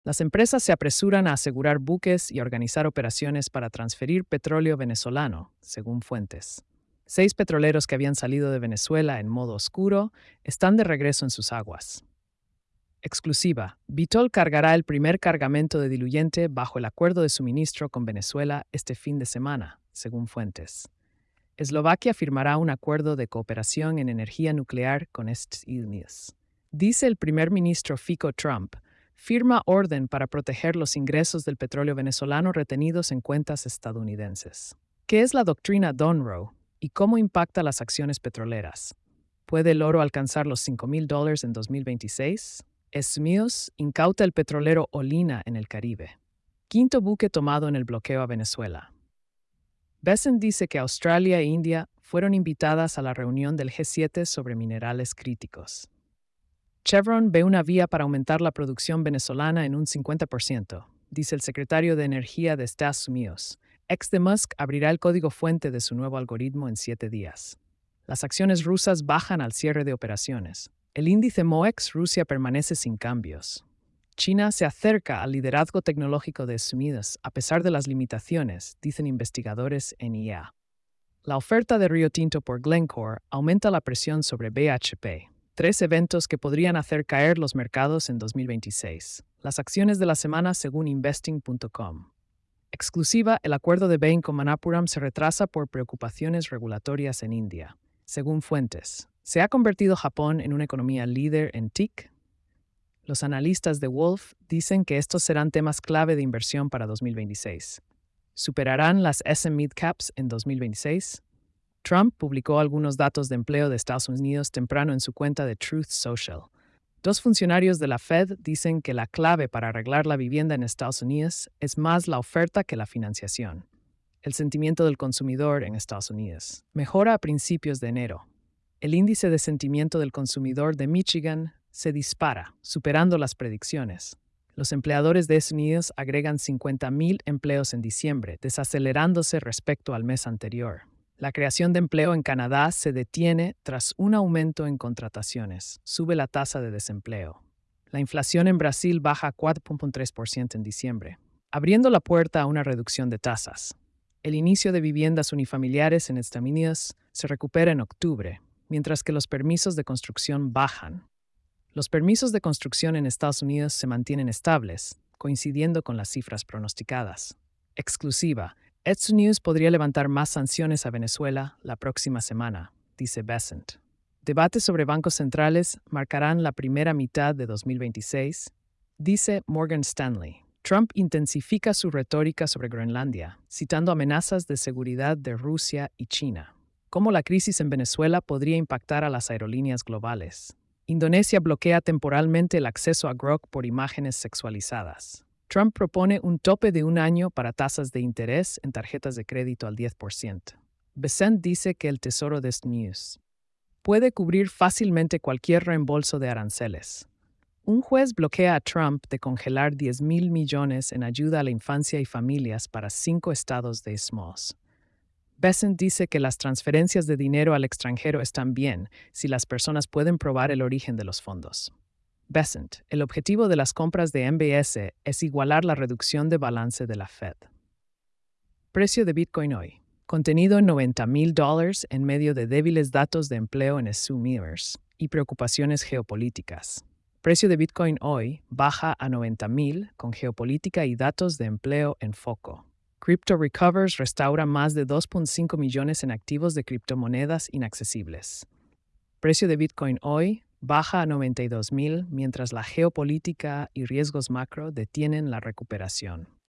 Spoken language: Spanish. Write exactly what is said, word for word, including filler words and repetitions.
Las empresas se apresuran a asegurar buques y organizar operaciones para transferir petróleo venezolano, según fuentes. Seis petroleros que habían salido de Venezuela en modo oscuro están de regreso en sus aguas. Exclusiva. Vitol cargará el primer cargamento de diluyente bajo el acuerdo de suministro con Venezuela este fin de semana, según fuentes. Eslovaquia firmará un acuerdo de cooperación en energía nuclear con Estados Unidos. Dice el primer ministro Fico Trump, firma orden para proteger los ingresos del petróleo venezolano retenidos en cuentas estadounidenses. ¿Qué es la doctrina Donroe y cómo impacta las acciones petroleras? ¿Puede el oro alcanzar los cinco mil dólares en dos mil veintiséis? Estados Unidos incauta el petrolero Olina en el Caribe. Quinto buque tomado en el bloqueo a Venezuela. Bessent dice que Australia e India fueron invitadas a la reunión del G siete sobre minerales críticos. Chevron ve una vía para aumentar la producción venezolana en un cincuenta por ciento, dice el secretario de Energía de Estados Unidos. Ex de Musk abrirá el código fuente de su nuevo algoritmo en siete días. Las acciones rusas bajan al cierre de operaciones. El índice MOEX Rusia permanece sin cambios. China se acerca al liderazgo tecnológico de Estados Unidos a pesar de las limitaciones, dicen investigadores en I A. La oferta de Rio Tinto por Glencore aumenta la presión sobre B H P. Tres eventos que podrían hacer caer los mercados en dos mil veintiséis. Las acciones de la semana según investing punto com. Exclusiva, el acuerdo de Bain con Manappuram se retrasa por preocupaciones regulatorias en India. Según fuentes, ¿se ha convertido Japón en una economía líder en T I C? Los analistas de Wolf dicen que estos serán temas clave de inversión para dos mil veintiséis. ¿Superarán las S and P Mid Caps en dos mil veintiséis? Trump publicó algunos datos de empleo de Estados Unidos temprano en su cuenta de Truth Social. Dos funcionarios de la Fed dicen que la clave para arreglar la vivienda en Estados Unidos es más la oferta que la financiación. El sentimiento del consumidor en Estados Unidos mejora a principios de enero. El índice de sentimiento del consumidor de Michigan se dispara, superando las predicciones. Los empleadores de Estados Unidos agregan cincuenta mil empleos en diciembre, desacelerándose respecto al mes anterior. La creación de empleo en Canadá se detiene tras un aumento en contrataciones. Sube la tasa de desempleo. La inflación en Brasil baja a cuatro punto tres por ciento en diciembre, abriendo la puerta a una reducción de tasas. El inicio de viviendas unifamiliares en Estados Unidos se recupera en octubre, mientras que los permisos de construcción bajan. Los permisos de construcción en Estados Unidos se mantienen estables, coincidiendo con las cifras pronosticadas. Exclusiva. Estados Unidos podría levantar más sanciones a Venezuela la próxima semana, dice Bessent. Debates sobre bancos centrales marcarán la primera mitad de dos mil veintiséis, dice Morgan Stanley. Trump intensifica su retórica sobre Groenlandia, citando amenazas de seguridad de Rusia y China. ¿Cómo la crisis en Venezuela podría impactar a las aerolíneas globales? Indonesia bloquea temporalmente el acceso a Grok por imágenes sexualizadas. Trump propone un tope de un año para tasas de interés en tarjetas de crédito al diez por ciento. Bessent dice que el Tesoro de Estados Unidos puede cubrir fácilmente cualquier reembolso de aranceles. Un juez bloquea a Trump de congelar diez mil millones en ayuda a la infancia y familias para cinco estados de S M O S. Bessent dice que las transferencias de dinero al extranjero están bien si las personas pueden probar el origen de los fondos. Bessent, el objetivo de las compras de M B S es igualar la reducción de balance de la Fed. Precio de Bitcoin hoy. Contenido en noventa mil dólares en medio de débiles datos de empleo en Estados Unidos y preocupaciones geopolíticas. Precio de Bitcoin hoy baja a noventa mil con geopolítica y datos de empleo en foco. Crypto Recovers restaura más de dos punto cinco millones en activos de criptomonedas inaccesibles. Precio de Bitcoin hoy baja a noventa y dos mil mientras la geopolítica y riesgos macro detienen la recuperación.